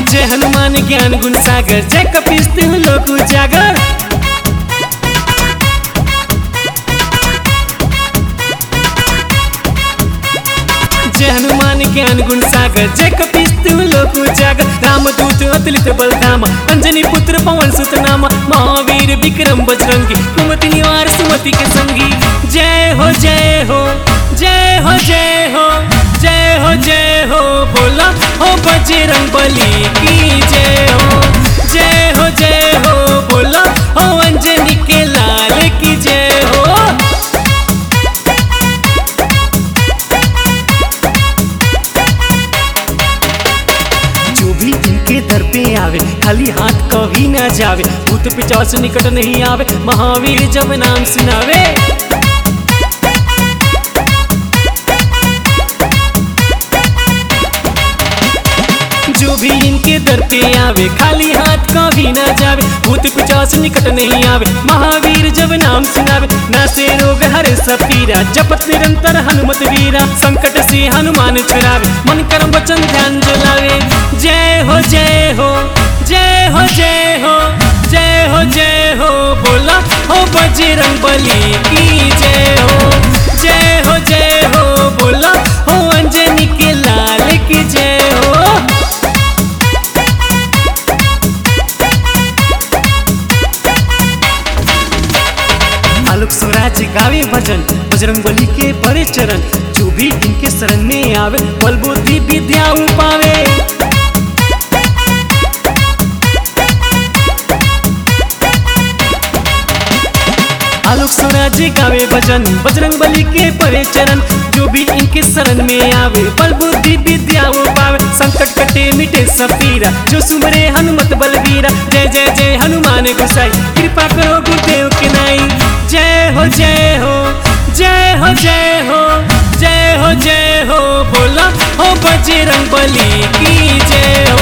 जय हनुमान ज्ञान गुण सागर, जय कपीस तिहु लोक उजागर। जय हनुमान ज्ञान गुण सागर, जय कपीस तिहु लोक उजागर। रामदूत अतुलित बलधामा, अंजनी पुत्र पवन सुत नामा। महावीर विक्रम बजरंगी, कुमति निवार सुमति के संगी। जय हो जय हो जय हो जय हो जय हो जय हो, बोला हो बजरंग बली की जय हो। जय हो जय हो, बोला हो अंजनी के लाल की जय हो। जो भी इनके दर पे आवे, खाली हाथ कभी ना जावे। भूत पिशाच निकट नहीं आवे, महावीर जब नाम सुनावे। जो भी इनके दर पे आवे, खाली हाथ कभी ना जावे। भूत पिशाच निकट नहीं आवे, महावीर जब नाम सुनावे। नासे रोग हरे सब पीरा, जपत निरंतर हनुमत वीरा। संकट से हनुमान छुड़ावे, मन कर्म वचन ध्यान जो लावे। जय हो जय हो जय हो जय हो जय हो जय हो, बोला हो बजरंग बली की जय हो। जय हो जय हो, बोला हो अंजनी के लाल की जय हो। आलोक स्वराज गावे भजन, बजरंग बली के परे चरण। जो भी इनके शरण में आवे, बल बुद्धि विद्या पावे। आलोक स्वराज गावे भजन, बजरंग बली के परे चरण। जो भी इनके शरण में आवे, बल बुद्धि विद्या पावे। संकट कटे मिटे सब पीरा, जो सुमरे हनुमत बलबीरा। जय जय जय हनुमान गोसाई, कृपा करो गुरुदेव के नाई। जय हो जय हो जय हो जय हो जय हो जय हो, बोला हो बजरंग बली की जय हो।